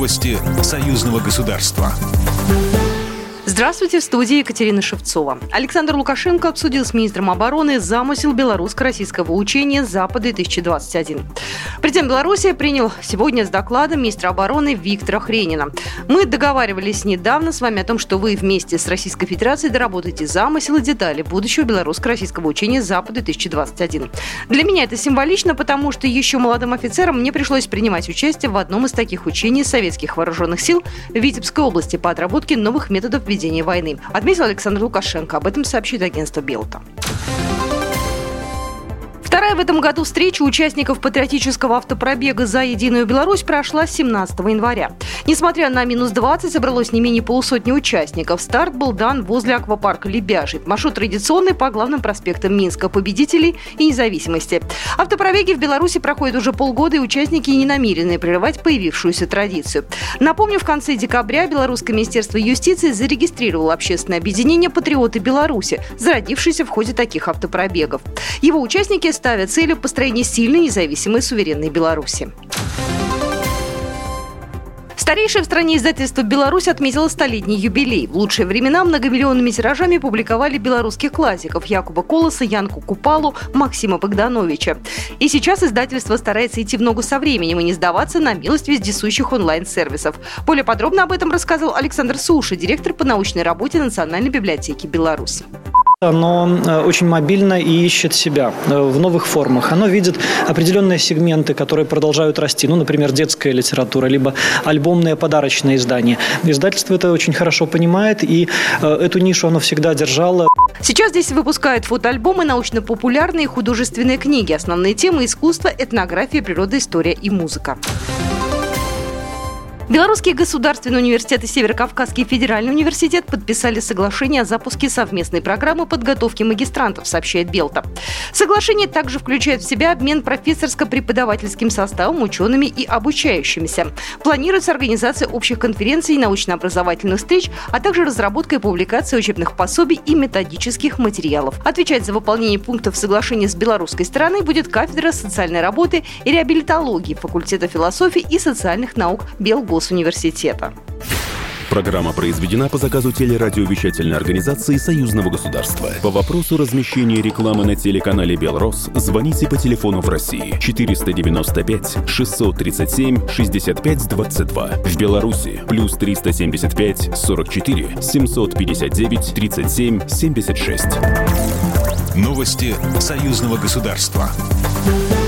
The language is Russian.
Новости союзного государства. Здравствуйте, в студии Екатерина Шевцова. Александр Лукашенко обсудил с министром обороны замысел белорусско-российского учения «Запад-2021». Президент Беларуси принял сегодня с докладом министра обороны Виктора Хренина. Мы договаривались недавно с вами о том, что вы вместе с Российской Федерацией доработаете замысел и детали будущего белорусско-российского учения «Запад-2021». Для меня это символично, потому что еще молодым офицерам мне пришлось принимать участие в одном из таких учений советских вооруженных сил в Витебской области по отработке новых методов ведения войны, отметил Александр Лукашенко. Об этом сообщит агентство Белта. Вторая в этом году встреча участников патриотического автопробега «За единую Беларусь» прошла 17 января. Несмотря на минус 20, собралось не менее полусотни участников. Старт был дан возле аквапарка «Лебяжий». Маршрут традиционный по главным проспектам Минска, Победителей и Независимости. Автопробеги в Беларуси проходят уже полгода, и участники не намерены прерывать появившуюся традицию. Напомню, в конце декабря Белорусское министерство юстиции зарегистрировало общественное объединение «Патриоты Беларуси», зародившееся в ходе таких автопробегов. Его участники ставят целью построения сильной, независимой, суверенной Беларуси. Старейшее в стране издательство «Беларусь» отметило столетний юбилей. В лучшие времена многомиллионными тиражами публиковали белорусских классиков Якуба Колоса, Янку Купалу, Максима Богдановича. И сейчас издательство старается идти в ногу со временем и не сдаваться на милость вездесущих онлайн-сервисов. Более подробно об этом рассказал Александр Суша, директор по научной работе Национальной библиотеки Беларуси. Оно очень мобильно и ищет себя в новых формах. Оно видит определенные сегменты, которые продолжают расти. Например, детская литература, либо альбомные подарочные издания. Издательство это очень хорошо понимает, и эту нишу оно всегда держало. Сейчас здесь выпускают фотоальбомы, научно-популярные и художественные книги. Основные темы – искусство, этнография, природоистория и музыка. Белорусский государственный университет и Северо-Кавказский федеральный университет подписали соглашение о запуске совместной программы подготовки магистрантов, сообщает Белта. Соглашение также включает в себя обмен профессорско-преподавательским составом, учеными и обучающимися. Планируется организация общих конференций и научно-образовательных встреч, а также разработка и публикация учебных пособий и методических материалов. Отвечать за выполнение пунктов соглашения с белорусской стороной будет кафедра социальной работы и реабилитологии факультета философии и социальных наук Белгосуниверситета. Программа произведена по заказу телерадиовещательной организации Союзного государства. По вопросу размещения рекламы на телеканале «Белрос» звоните по телефону в России 495 637 65 22. В Беларуси плюс 375 44 759 37 76. Новости союзного государства.